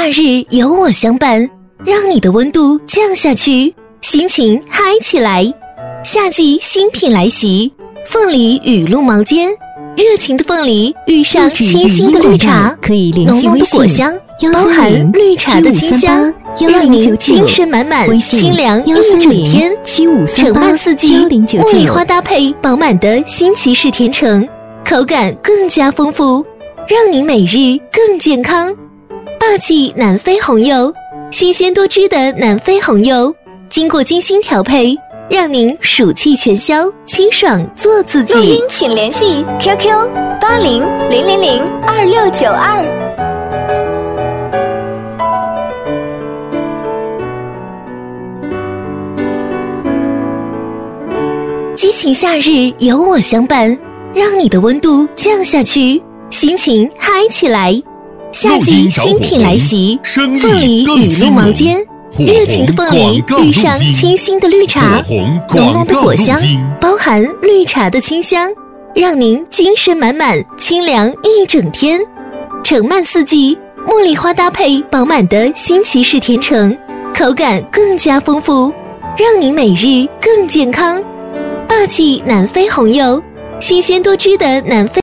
夏日有我相伴，让你的温度降下去，心情嗨起来。夏季新品来袭，凤梨雨露毛尖，热情的凤梨遇上清新的绿茶，浓浓的果香，包含绿茶的清香，让您精神满满，清凉一整天。橙蔓四季，茉莉花搭配饱满的新奇士甜橙，口感更加丰富，让您每日更健康。霸气南非红柚，新鲜多汁的南非红柚，经过精心调配，让您暑气全消，清爽做自己。 录音请联系 QQ8000002692。 激情夏日有我相伴，让你的温度降下去，心情嗨起来。夏季新品来袭，凤梨雨露毛尖，热情的凤梨遇上清新的绿茶，浓浓的果香，包含绿茶的清香，让您精神满满，清凉一整天。橙蔓四季，茉莉花搭配饱满的新奇士甜橙，口感更加丰富，让您每日更健康。霸气南非红柚，新鲜多汁的南非